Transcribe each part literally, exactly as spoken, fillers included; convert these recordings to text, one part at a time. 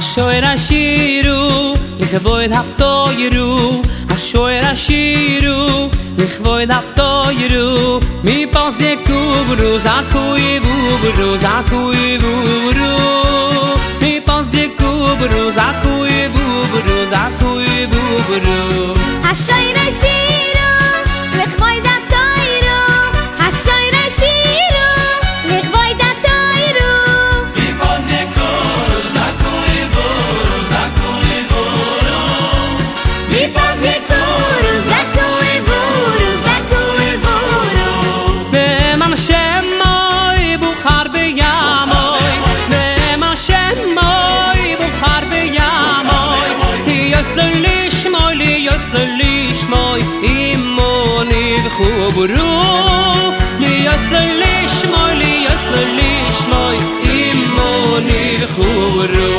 השוער השירו לכבוד הפטוירו השוער השירו לכבוד הפטוירו מפה זה קוברו זכו יבוברו זכו יבוברו מפה זה קוברו זכו יבוברו זכו יבוברו השוער השירו לכבוד הפטוירו השוער השירו לכבוד הפטוירו מפה זה קוברו זכו יבוברו זכו יבוברו מפה זה קוברו זכו יבוברו זכו יבוברו במם שמוי בוחר בימוי במם שמוי בוחר בימוי יסלו לשמוי לי יסלו לשמוי אימוני וחוברו לי יסלו לשמוי לי יסלו לשמוי אימוני וחוברו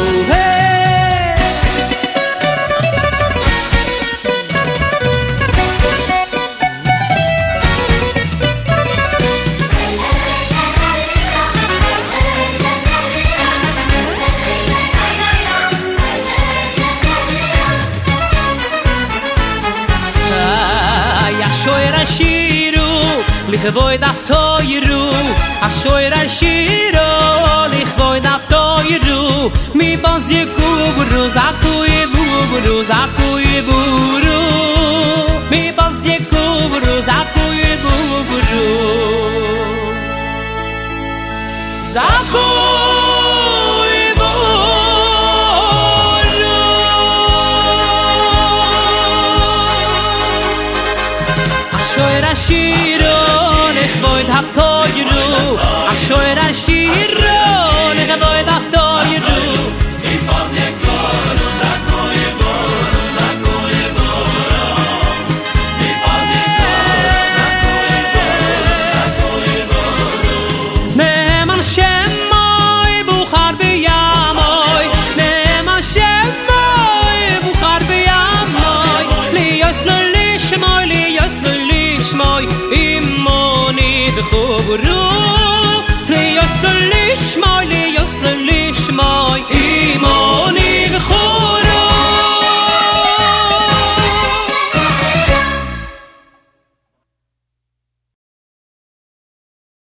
השוער השירו לכבוד הפטוירו השוער השירו לכבוד הפטוירו מפה זה קוברו זכו יבוברו זכו יבוברו מפה זה קוברו זכו יבוברו זכו השוער השירו לכבוד הפטוירו השוער השירו לכבוד הפטוירו מפה זה קוברו זכו יבוברו זכו יבוברו מפה זה קוברו זכו יבוברו נאמן שמוי בוחר בימוי נאמן שמוי בוחר בימוי לי יסלו לשמוי לי יסלו לשמוי אימוני וחוברו לי יסלו לשמוי לי יסלו לשמוי אימוני